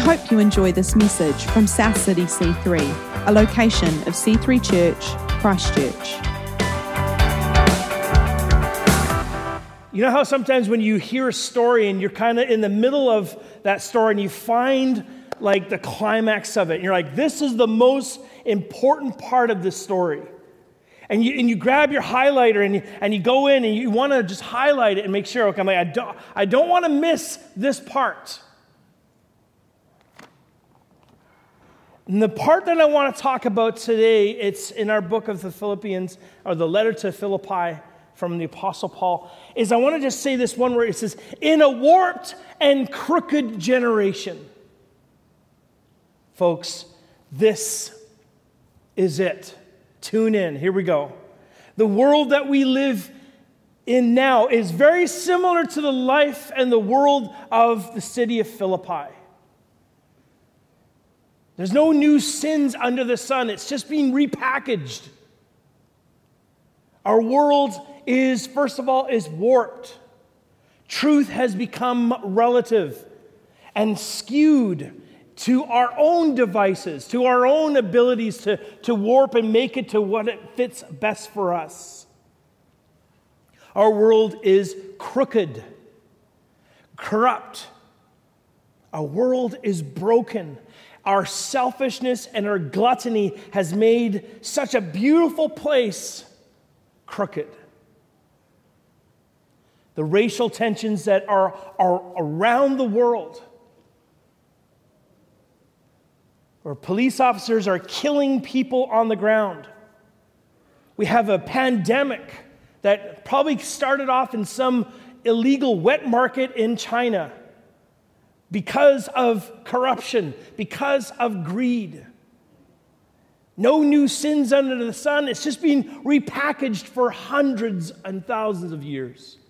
hope you enjoy this message from South City C3, a location of C3 Church, Christchurch. You know how sometimes when you hear a story and you're kind of in the middle of that story and you find like the climax of it, and you're like, this is the most important part of this story. And you grab your highlighter and you go in and you want to just highlight it and make sure, okay, I'm like, I don't want to miss this part. And the part that I want to talk about today, it's in our book of the Philippians, or the letter to Philippi from the Apostle Paul, is I want to just say this one word. It says, in a warped and crooked generation. Folks, this is it. Tune in. Here we go. The world that we live in now is very similar to the life and the world of the city of Philippi. There's no new sins under the sun. It's just being repackaged. Our world is, first of all, is warped. Truth has become relative and skewed to our own devices, to our own abilities to warp and make it to what it fits best for us. Our world is crooked, corrupt. Our world is broken. Our selfishness and our gluttony has made such a beautiful place crooked. The racial tensions that are around the world, where police officers are killing people on the ground. We have a pandemic that probably started off in some illegal wet market in China because of corruption, because of greed. No new sins under the sun. It's just being repackaged for hundreds and thousands of years.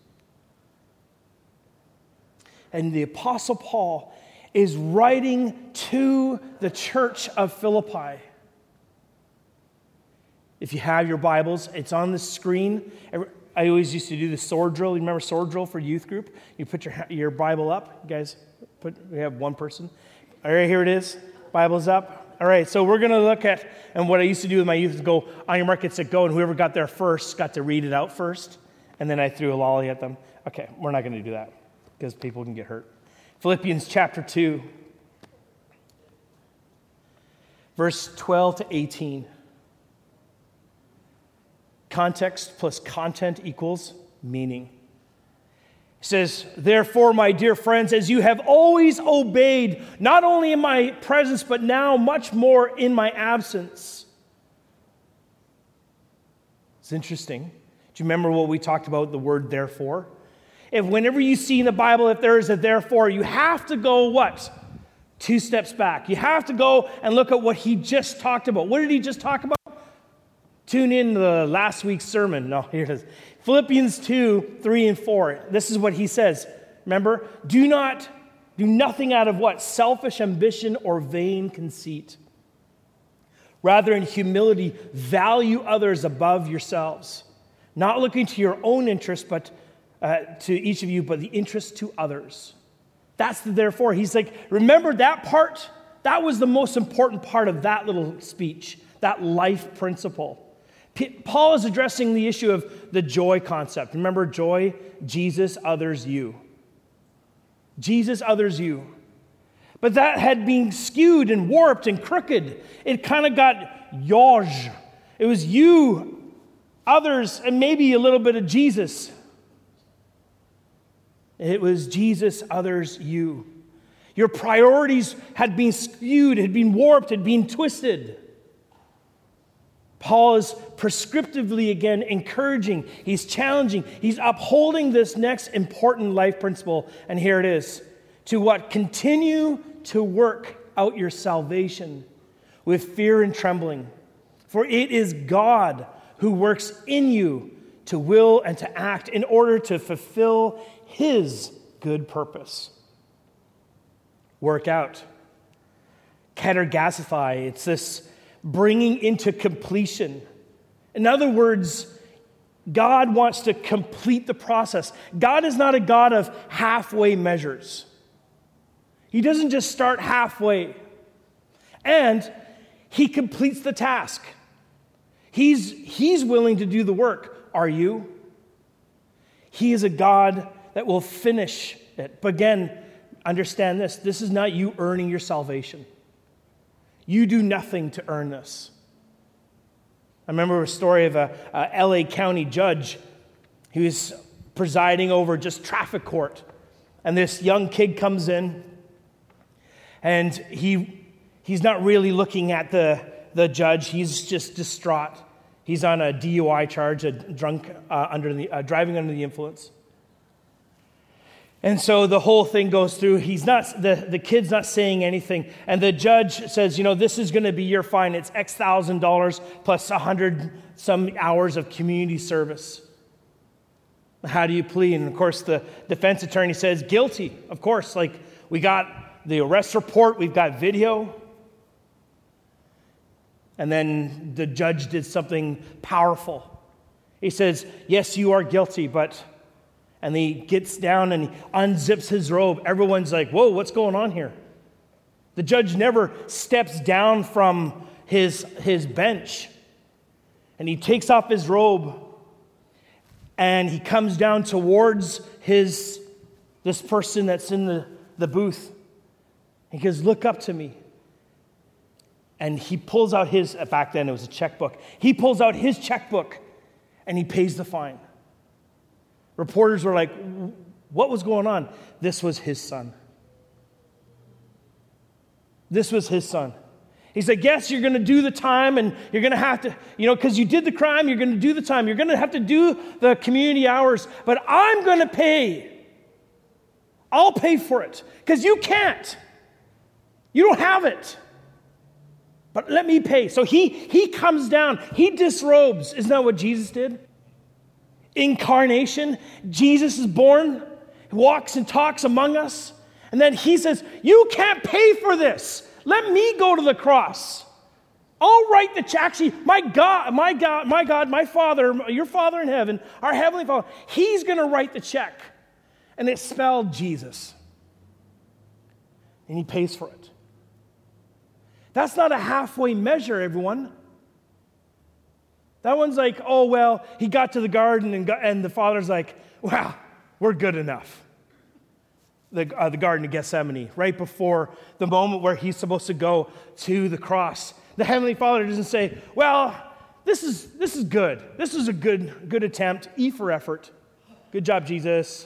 And the Apostle Paul is writing to the church of Philippi. If you have your Bibles, it's on the screen. I always used to do the sword drill. You remember sword drill for youth group? You put your Bible up. You guys, we have one person. All right, here it is. Bible's up. All right, so we're going to look at, and what I used to do with my youth is go, on your mark, get set, go, and whoever got there first got to read it out first, and then I threw a lolly at them. Okay, we're not going to do that because people can get hurt. Philippians chapter 2, verse 12 to 18. Context plus content equals meaning. It says, therefore, my dear friends, as you have always obeyed, not only in my presence, but now much more in my absence. It's interesting. Do you remember what we talked about, the word therefore? If whenever you see in the Bible, if there is a therefore, you have to go what? 2 steps back. You have to go and look at what he just talked about. What did he just talk about? Tune in to the last week's sermon. No, here it is. Philippians 2, 3 and 4. This is what he says. Remember, do nothing out of what? Selfish ambition or vain conceit. Rather, in humility, value others above yourselves. Not looking to your own interest, but to each of you, but the interest to others. That's the therefore. He's like, remember that part? That was the most important part of that little speech, that life principle. Paul is addressing the issue of the joy concept. Remember joy? Jesus, others, you. Jesus, others, you. But that had been skewed and warped and crooked. It kind of got yours. It was you, others, and maybe a little bit of Jesus. It was Jesus, others, you. Your priorities had been skewed, had been warped, had been twisted. Paul is prescriptively, again, encouraging. He's challenging. He's upholding this next important life principle. And here it is. To what? Continue to work out your salvation with fear and trembling. For it is God who works in you to will and to act in order to fulfill His good purpose. Work out. Katergasify. It's this bringing into completion. In other words, God wants to complete the process. God is not a God of halfway measures. He doesn't just start halfway. And he completes the task. He's willing to do the work. Are you? He is a God that will finish it. But again, understand this. This is not you earning your salvation. You do nothing to earn this. I remember a story of a LA County judge who was presiding over just traffic court. And this young kid comes in, and he's not really looking at the judge. He's just distraught. He's on a DUI charge, driving under the influence. And so the whole thing goes through. The kid's not saying anything. And the judge says, this is going to be your fine. It's X thousand dollars plus 100 some hours of community service. How do you plead? And of course, the defense attorney says, guilty. Of course, we got the arrest report, we've got video. And then the judge did something powerful. He says, yes, you are guilty, but... And he gets down and he unzips his robe. Everyone's like, whoa, what's going on here? The judge never steps down from his bench. And he takes off his robe and he comes down towards this person that's in the booth. He goes, look up to me. And he pulls out back then it was a checkbook. He pulls out his checkbook and he pays the fine. Reporters were like, what was going on? This was his son. This was his son. He's like, yes, you're going to do the time, and you're going to have to, because you did the crime, you're going to do the time. You're going to have to do the community hours, but I'm going to pay. I'll pay for it, because you can't. You don't have it. But let me pay. So he comes down. He disrobes. Isn't that what Jesus did? Incarnation. Jesus is born, walks and talks among us, and then he says, you can't pay for this. Let me go to the cross. I'll write the check. Actually, my God, my Father, your Father in heaven, our Heavenly Father, he's going to write the check. And it's spelled Jesus. And he pays for it. That's not a halfway measure, everyone. That one's like, oh, well, he got to the garden and the Father's like, well, we're good enough. The Garden of Gethsemane, right before the moment where he's supposed to go to the cross. The Heavenly Father doesn't say, well, this is good. This is a good attempt. E for effort. Good job, Jesus.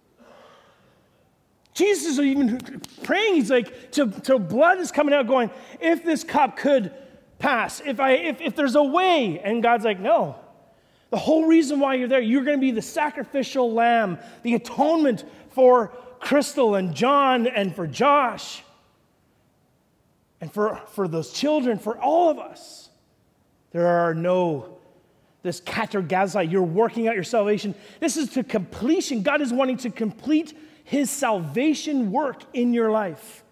Jesus is even praying. He's like, till blood is coming out going, if this cup could pass, if there's a way. And God's like, no. The whole reason why you're there, you're going to be the sacrificial lamb, the atonement for Crystal and John and for Josh and for those children, for all of us. There are this katergazai, you're working out your salvation. This is to completion. God is wanting to complete his salvation work in your life.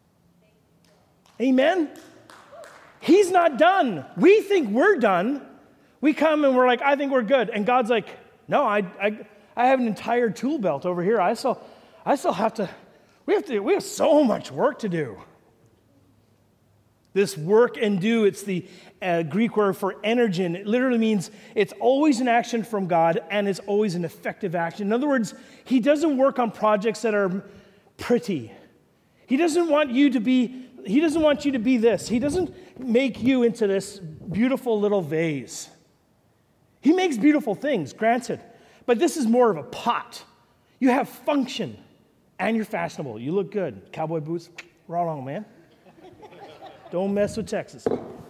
Amen? He's not done. We think we're done. We come and we're like, I think we're good. And God's like, no, I have an entire tool belt over here. I still have to, we have so much work to do. This work and do, it's the Greek word for energen. It literally means it's always an action from God and it's always an effective action. In other words, he doesn't work on projects that are pretty. He doesn't want you to be this. He doesn't make you into this beautiful little vase. He makes beautiful things, granted. But this is more of a pot. You have function. And you're fashionable. You look good. Cowboy boots, right on, man. Don't mess with Texas.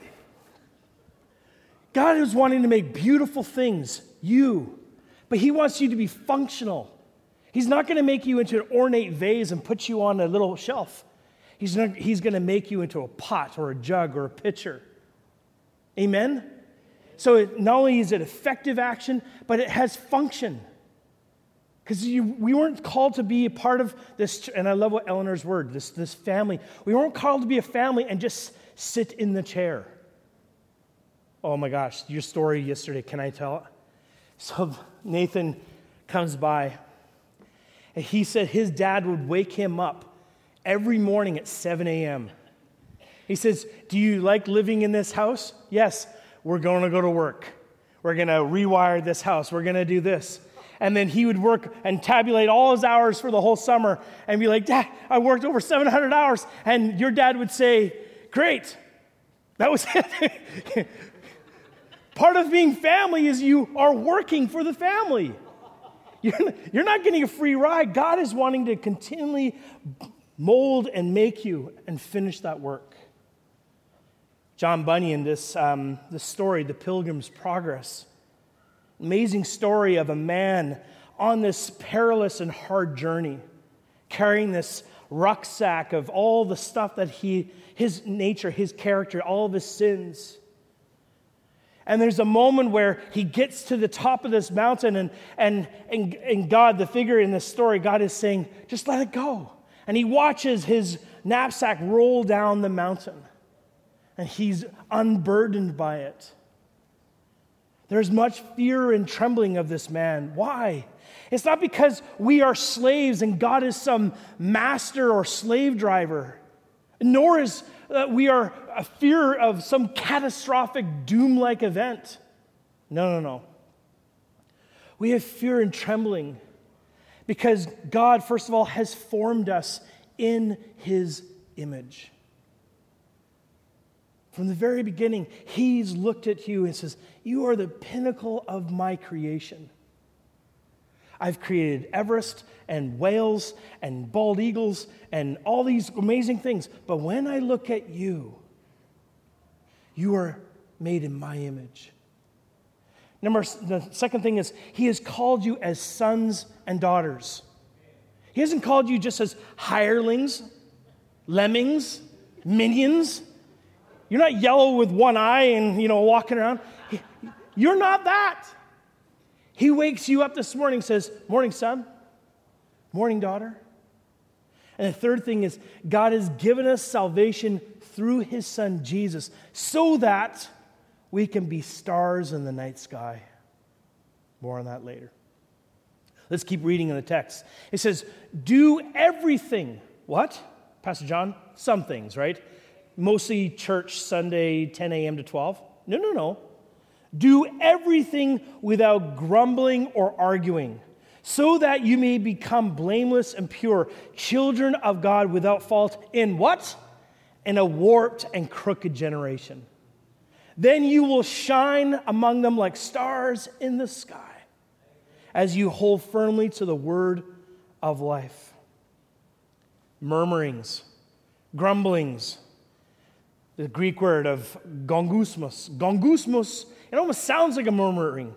God is wanting to make beautiful things, but he wants you to be functional. He's not going to make you into an ornate vase and put you on a little shelf. He's going to make you into a pot or a jug or a pitcher. Amen? So not only is it effective action, but it has function. Because we weren't called to be a part of this, and I love what Eleanor's word, this family. We weren't called to be a family and just sit in the chair. Oh my gosh, your story yesterday, can I tell it? So Nathan comes by, and he said his dad would wake him up every morning at 7 a.m. He says, do you like living in this house? Yes, we're going to go to work. We're going to rewire this house. We're going to do this. And then he would work and tabulate all his hours for the whole summer and be like, Dad, I worked over 700 hours. And your dad would say, great. That was it. Part of being family is you are working for the family. You're not getting a free ride. God is wanting to continually mold and make you and finish that work. John Bunyan, this story, The Pilgrim's Progress, amazing story of a man on this perilous and hard journey, carrying this rucksack of all the stuff that his nature, his character, all of his sins. And there's a moment where he gets to the top of this mountain and God, the figure in this story, God is saying, just let it go. And he watches his knapsack roll down the mountain. And he's unburdened by it. There's much fear and trembling of this man. Why? It's not because we are slaves and God is some master or slave driver, nor is we are a fear of some catastrophic doom-like event. No. We have fear and trembling because God, first of all, has formed us in his image. From the very beginning, he's looked at you and says, you are the pinnacle of my creation. I've created Everest and whales and bald eagles and all these amazing things. But when I look at you, you are made in my image. The second thing is, he has called you as sons and daughters. He hasn't called you just as hirelings, lemmings, minions. You're not yellow with one eye and, walking around. You're not that. He wakes you up this morning and says, morning, son. Morning, daughter. And the third thing is, God has given us salvation through his son, Jesus, so that we can be stars in the night sky. More on that later. Let's keep reading in the text. It says, do everything. What? Pastor John? Some things, right? Mostly church Sunday, 10 a.m. to 12. No. Do everything without grumbling or arguing, so that you may become blameless and pure, children of God without fault in what? In a warped and crooked generation. Then you will shine among them like stars in the sky, as you hold firmly to the word of life. Murmurings, grumblings, the Greek word of gongusmos. Gongusmos, it almost sounds like a murmuring.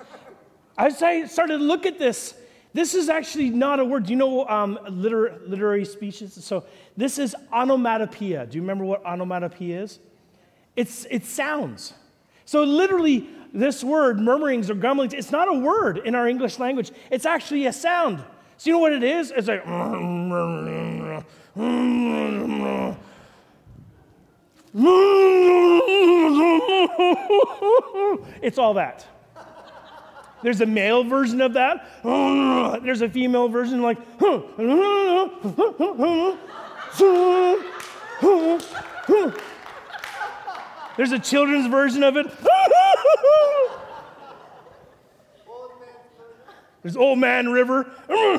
As I started to look at this, this is actually not a word. Do you know literary speeches? So this is onomatopoeia. Do you remember what onomatopoeia is? It sounds. So literally, this word, murmurings or grumblings, it's not a word in our English language. It's actually a sound. So you know what it is? It's like... It's all that. There's a male version of that. There's a female version like... There's a children's version of it. There's Old Man River.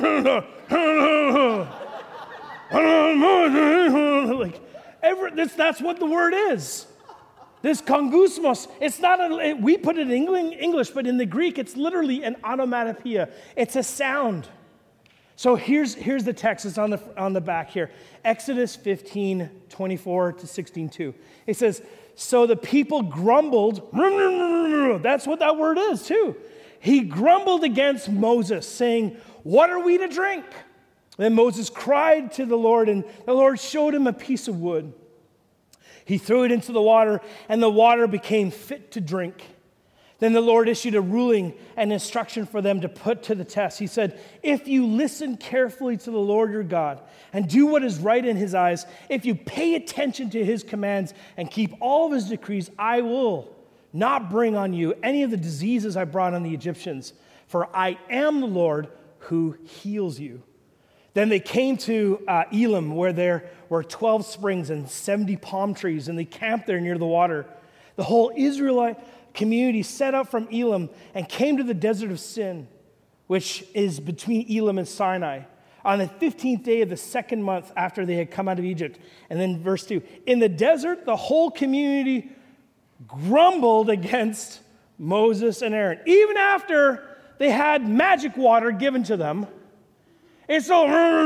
That's what the word is. This kongusmos, it's not we put it in English, but in the Greek, it's literally an onomatopoeia. It's a sound. So here's the text. It's on the back here. Exodus 15:24 to 16:2. It says, so the people grumbled. That's what that word is too. He grumbled against Moses, saying, what are we to drink? Then Moses cried to the Lord, and the Lord showed him a piece of wood. He threw it into the water, and the water became fit to drink. Then the Lord issued a ruling and instruction for them to put to the test. He said, if you listen carefully to the Lord your God and do what is right in his eyes, if you pay attention to his commands and keep all of his decrees, I will not bring on you any of the diseases I brought on the Egyptians, for I am the Lord who heals you. Then they came to Elim, where there were 12 springs and 70 palm trees, and they camped there near the water. The whole Israelite community set out from Elim and came to the desert of Sin, which is between Elim and Sinai, on the 15th day of the second month after they had come out of Egypt. And then verse 2, in the desert, the whole community grumbled against Moses and Aaron. Even after they had magic water given to them, it's so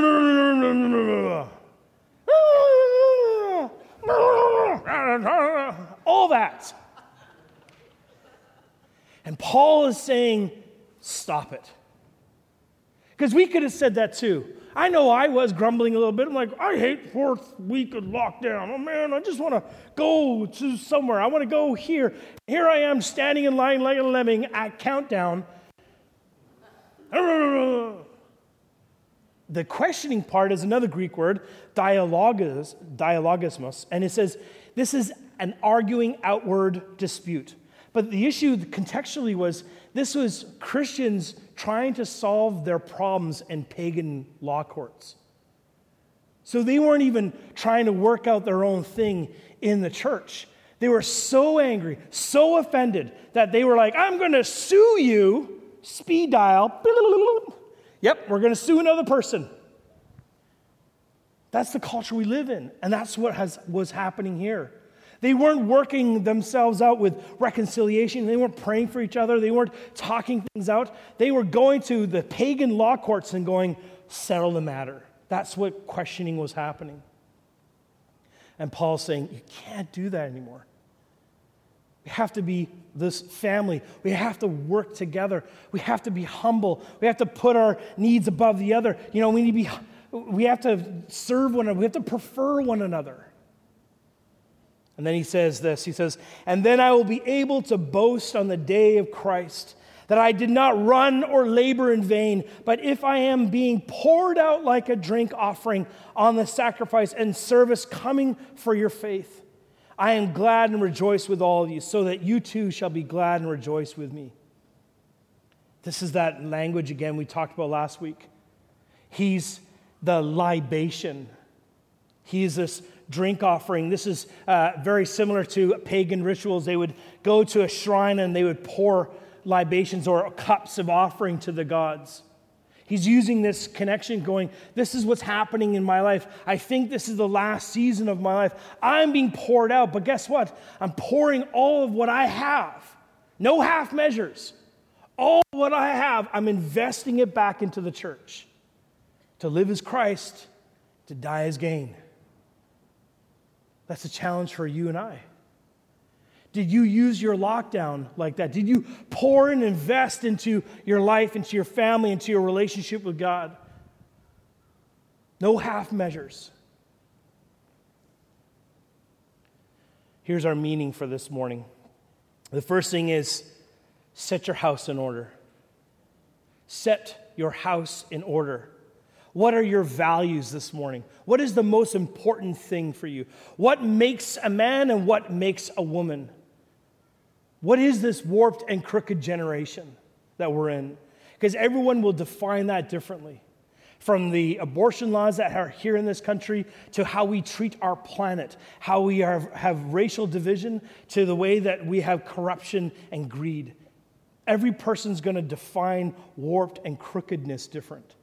all that. And Paul is saying, stop it. Because we could have said that too. I know I was grumbling a little bit. I'm like, I hate fourth week of lockdown. Oh man, I just want to go to somewhere. I want to go here. Here I am standing in line like a lemming at countdown. The questioning part is another Greek word, dialogismos, and it says this is an arguing outward dispute. But the issue contextually was this was Christians trying to solve their problems in pagan law courts. So they weren't even trying to work out their own thing in the church. They were so angry, so offended that they were like, I'm going to sue you, speed dial. Yep, we're going to sue another person. That's the culture we live in, and that's what was happening here. They weren't working themselves out with reconciliation. They weren't praying for each other. They weren't talking things out. They were going to the pagan law courts and going, settle the matter. That's what questioning was happening. And Paul's saying, you can't do that anymore. We have to be this family. We have to work together. We have to be humble. We have to put our needs above the other. You know, we have to serve one another. We have to prefer one another. And then he says this, he says, and then I will be able to boast on the day of Christ that I did not run or labor in vain, but if I am being poured out like a drink offering on the sacrifice and service coming for your faith, I am glad and rejoice with all of you, so that you too shall be glad and rejoice with me. This is that language again we talked about last week. He's the libation. He is this drink offering. This is very similar to pagan rituals. They would go to a shrine and they would pour libations or cups of offering to the gods. He's using this connection going, this is what's happening in my life. I think this is the last season of my life. I'm being poured out, but guess what? I'm pouring all of what I have. No half measures. All what I have, I'm investing it back into the church. To live as Christ, to die as gain. That's a challenge for you and I. Did you use your lockdown like that? Did you pour and invest into your life, into your family, into your relationship with God? No half measures. Here's our meaning for this morning. The first thing is, set your house in order. Set your house in order. What are your values this morning? What is the most important thing for you? What makes a man and what makes a woman? What is this warped and crooked generation that we're in? Because everyone will define that differently. From the abortion laws that are here in this country to how we treat our planet, how we have racial division, to the way that we have corruption and greed. Every person's going to define warped and crookedness different.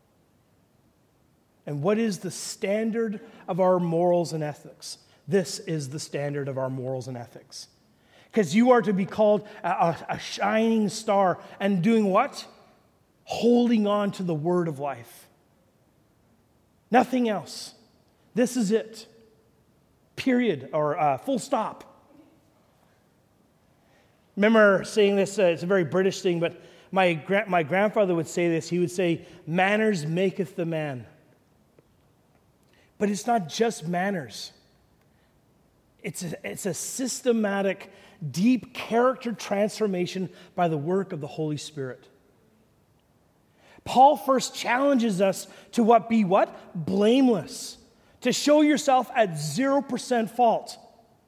And what is the standard of our morals and ethics? This is the standard of our morals and ethics. Because you are to be called a shining star and doing what? Holding on to the word of life. Nothing else. This is it. Period, or full stop. Remember saying this, it's a very British thing, but my grandfather would say this. He would say, manners maketh the man. But it's not just manners. It's a systematic, deep character transformation by the work of the Holy Spirit. Paul first challenges us to be what? Blameless. To show yourself at 0% fault.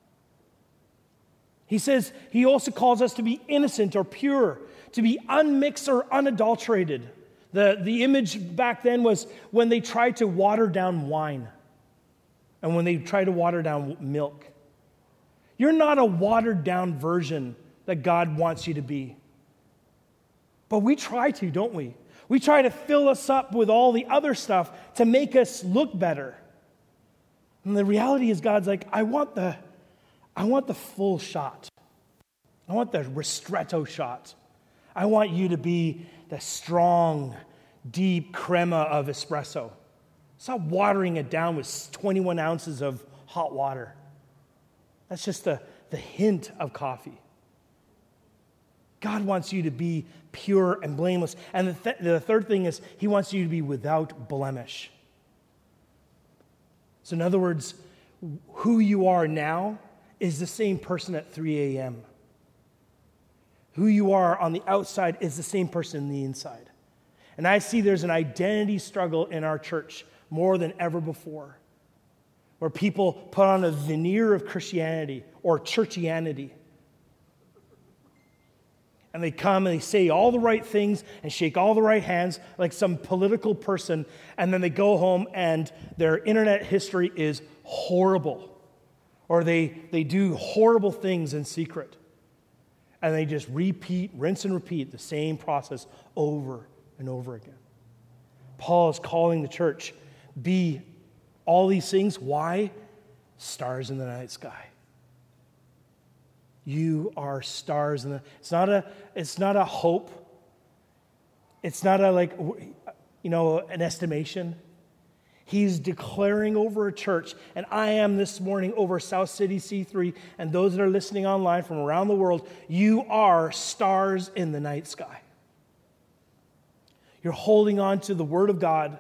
He says, he also calls us to be innocent or pure, to be unmixed or unadulterated. The image back then was when they tried to water down wine and when they tried to water down milk. You're not a watered down version that God wants you to be. But we try to, don't we? We try to fill us up with all the other stuff to make us look better. And the reality is God's like, I want the full shot. I want the ristretto shot. I want you to be the strong, deep crema of espresso. Stop watering it down with 21 ounces of hot water. That's just the hint of coffee. God wants you to be pure and blameless. And the third thing is he wants you to be without blemish. So in other words, who you are now is the same person at 3 a.m. Who you are on the outside is the same person in the inside. And I see there's an identity struggle in our church more than ever before, where people put on a veneer of Christianity or churchianity. And they come and they say all the right things and shake all the right hands like some political person, and then they go home and their internet history is horrible. Or they do horrible things in secret. And they just rinse and repeat the same process over and over again. Paul is calling the church, be all these things. Why? Stars in the night sky. You are stars in the. It's not a hope. It's not an estimation. He's declaring over a church, and I am this morning over South City C3, and those that are listening online from around the world, you are stars in the night sky. You're holding on to the Word of God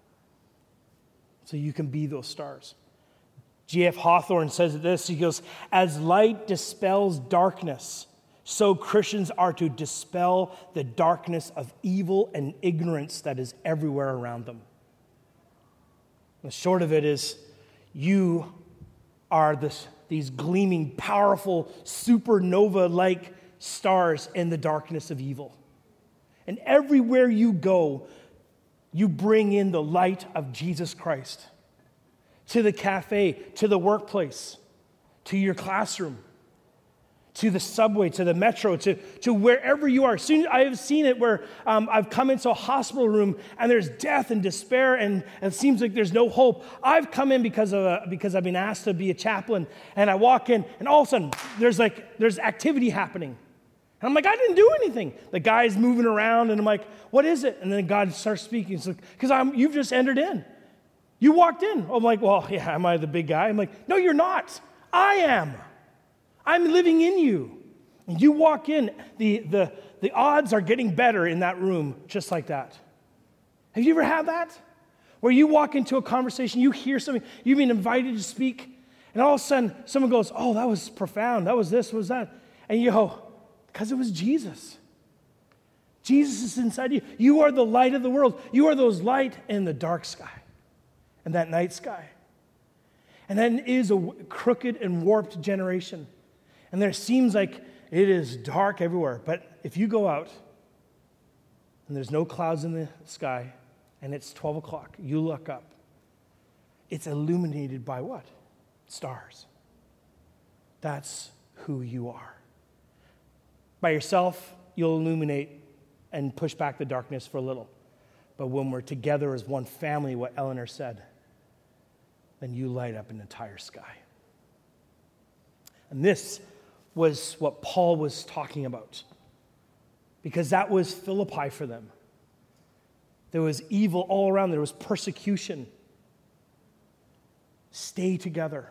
so you can be those stars. G.F. Hawthorne says this, he goes, as light dispels darkness, so Christians are to dispel the darkness of evil and ignorance that is everywhere around them. The short of it is, you are these gleaming, powerful, supernova-like stars in the darkness of evil. And everywhere you go, you bring in the light of Jesus Christ. To the cafe, to the workplace, to your classroom, to the subway, to the metro, to wherever you are. Soon I have seen it where I've come into a hospital room and there's death and despair and it seems like there's no hope. I've come in because I've been asked to be a chaplain, and I walk in and all of a sudden there's activity happening. And I'm like, I didn't do anything. The guy's moving around and I'm like, what is it? And then God starts speaking. It's like, because you've just entered in. You walked in. I'm like, well, yeah, am I the big guy? I'm like, no, you're not. I am. I'm living in you. And you walk in, the odds are getting better in that room just like that. Have you ever had that? Where you walk into a conversation, you hear something, you've been invited to speak, and all of a sudden someone goes, oh, that was profound. That was this, was that. And you go, because it was Jesus. Jesus is inside you. You are the light of the world. You are those light in the dark sky. And that night sky. And that is a crooked and warped generation. And there seems like it is dark everywhere. But if you go out and there's no clouds in the sky and it's 12 o'clock, you look up, it's illuminated by what? Stars. That's who you are. By yourself, you'll illuminate and push back the darkness for a little. But when we're together as one family, what Eleanor said, then you light up an entire sky. And this was what Paul was talking about, because that was Philippi for them. There was evil all around. There was persecution. Stay together.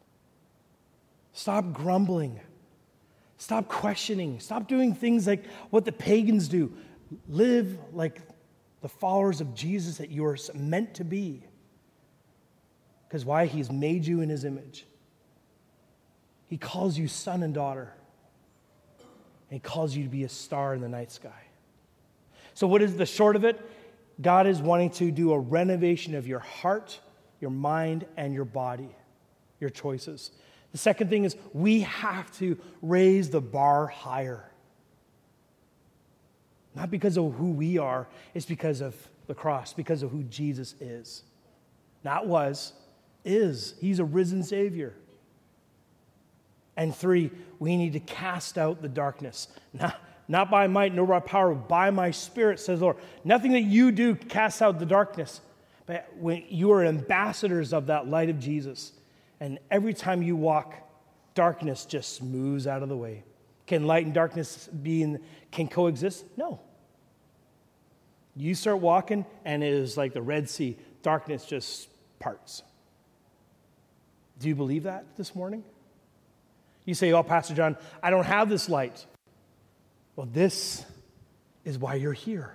Stop grumbling. Stop questioning. Stop doing things like what the pagans do. Live like the followers of Jesus that you are meant to be. Because why? He's made you in his image. He calls you son and daughter. And he calls you to be a star in the night sky. So what is the short of it? God is wanting to do a renovation of your heart, your mind, and your body, your choices. The second thing is we have to raise the bar higher. Not because of who we are, it's because of the cross, because of who Jesus is. Not was, is. He's a risen Savior. And 3, we need to cast out the darkness. Not by might nor by power, but by my Spirit, says the Lord. Nothing that you do casts out the darkness. But when you are ambassadors of that light of Jesus, and every time you walk, darkness just moves out of the way. Can light and darkness can coexist? No. You start walking, and it is like the Red Sea. Darkness just parts. Do you believe that this morning? You say, oh, Pastor John, I don't have this light. Well, this is why you're here.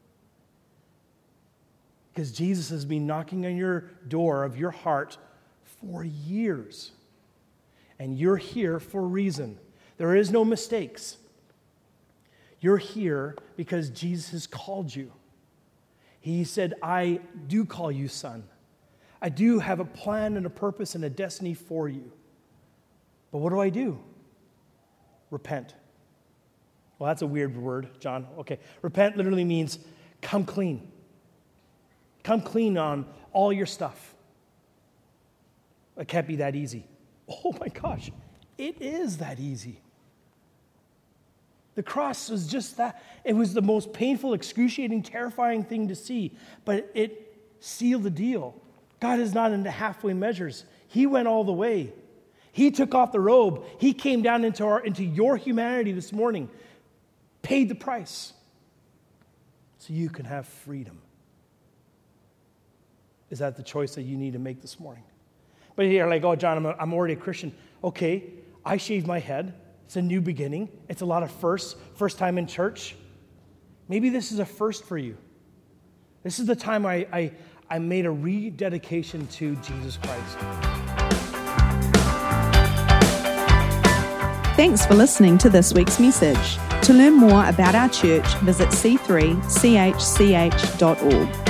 Because Jesus has been knocking on your door of your heart for years. And you're here for a reason. There is no mistakes. You're here because Jesus has called you. He said, I do call you son. I do have a plan and a purpose and a destiny for you. But what do? Repent. Well, that's a weird word, John. Okay. Repent literally means come clean. Come clean on all your stuff. It can't be that easy. Oh my gosh, it is that easy. The cross was just that. It was the most painful, excruciating, terrifying thing to see, but it sealed the deal. God is not into halfway measures. He went all the way. He took off the robe. He came down into your humanity this morning, paid the price so you can have freedom. Is that the choice that you need to make this morning? But you're like, oh, John, I'm already a Christian. Okay, I shaved my head. It's a new beginning. It's a lot of firsts. First time in church. Maybe this is a first for you. This is the time I made a rededication to Jesus Christ. Thanks for listening to this week's message. To learn more about our church, visit c3chch.org.